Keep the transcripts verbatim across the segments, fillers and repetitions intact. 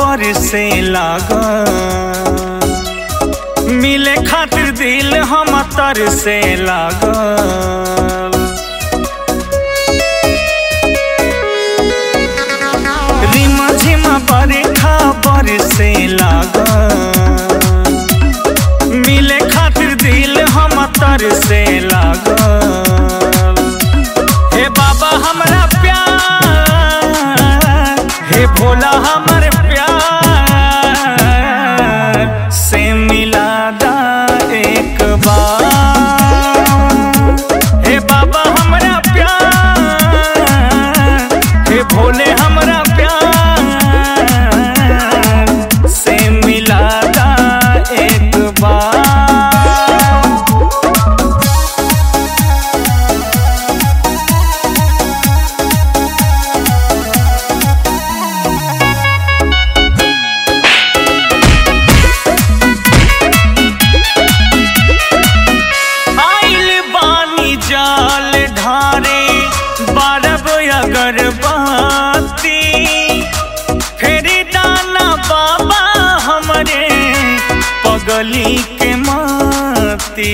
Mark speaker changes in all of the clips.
Speaker 1: बरसे लागा, मिले खातिर दिल हम तरसे लागा। रिमा झिमा बरखा बरसे लागा, मिले खातिर दिल हम तरसे लागा। हे बाबा हमरा प्यार, हे भोला हमर प्यार से मिला दा एक बार। हे बाबा हमरा प्यार, हे भोले हमरा प्यार से मिला दा एक बार। जाल ढारे बारब अगरबत्ती, फेरी दाना बाबा हमरे पगली के माती।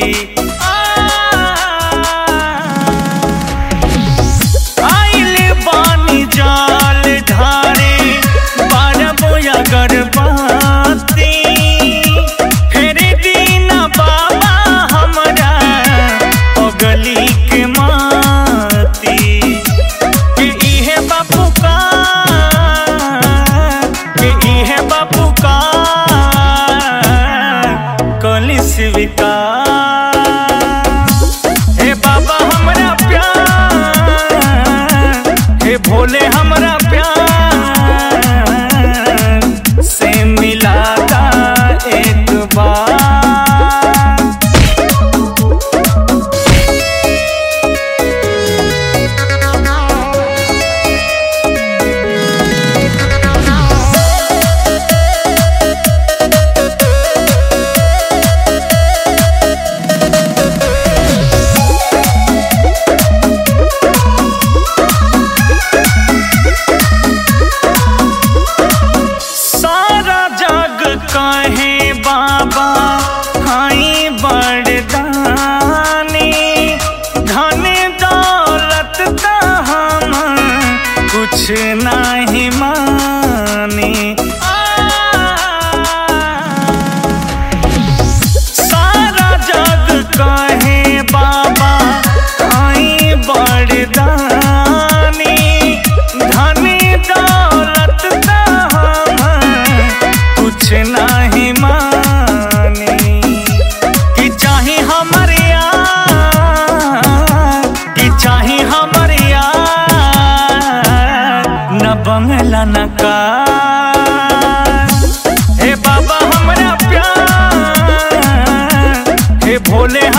Speaker 1: आइल बानी जाल ढारे बारब अगरबत्ती, फेरी दीना बाबा हमरा गली के माती। के इहे बापू का, के इहे बापू का कली स्वीकार। हे बाबा हमरा प्यार, हे भोले हमरा प्यार से मिला दा एक बार। कहे बाबा हाई बड़दानी, धन दौलत का हम कुछ नहीं मानी। सारा जग कहे बाबा हाई बड़दानी, धन दौलत का हम कुछ नहीं मानी। कि चाहे हमर यार, कि चाहे हमर यार न बंगला न कार। हे बाबा हमरा प्यार, हे भोले